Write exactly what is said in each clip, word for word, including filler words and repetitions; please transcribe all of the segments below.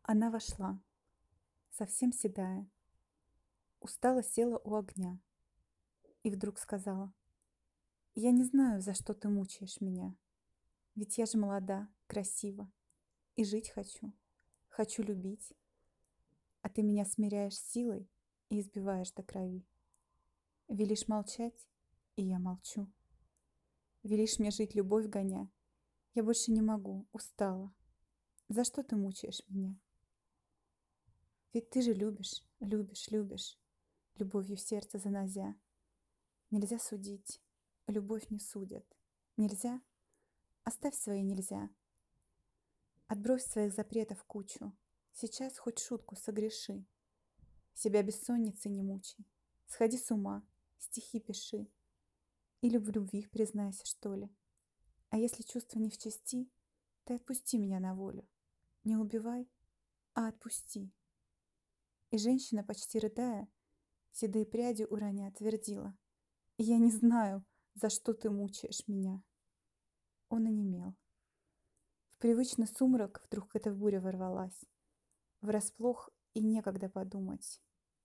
Она вошла, совсем седая, устало села у огня и вдруг сказала: «Я не знаю, за что ты мучаешь меня, ведь я же молода, красива, и жить хочу, хочу любить, а ты меня смиряешь силой и избиваешь до крови. Велишь молчать, и я молчу. Велишь мне жить любовь гоня, я больше не могу, устала. За что ты мучаешь меня? Ведь ты же любишь, любишь, любишь, любовью в сердце занозя. Нельзя судить, любовь не судят. Нельзя? Оставь свои нельзя. Отбрось своих запретов кучу. Сейчас хоть шутку согреши. Себя бессонницей не мучай. Сходи с ума, стихи пиши. Или в любви признайся, что ли. А если чувства не в чести, ты отпусти меня на волю. Не убивай, а отпусти. И женщина, почти рыдая, седые пряди уроня, твердила: «Я не знаю, за что ты мучаешь меня». Он онемел. В привычный сумрак вдруг эта буря ворвалась. Врасплох и некогда подумать.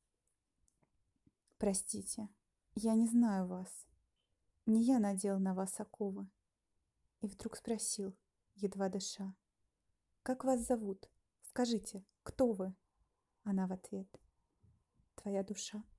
«Простите, я не знаю вас. Не я надел на вас оковы». И вдруг спросил, едва дыша: «Как вас зовут? Скажите, кто вы?» Она в ответ: «Твоя душа».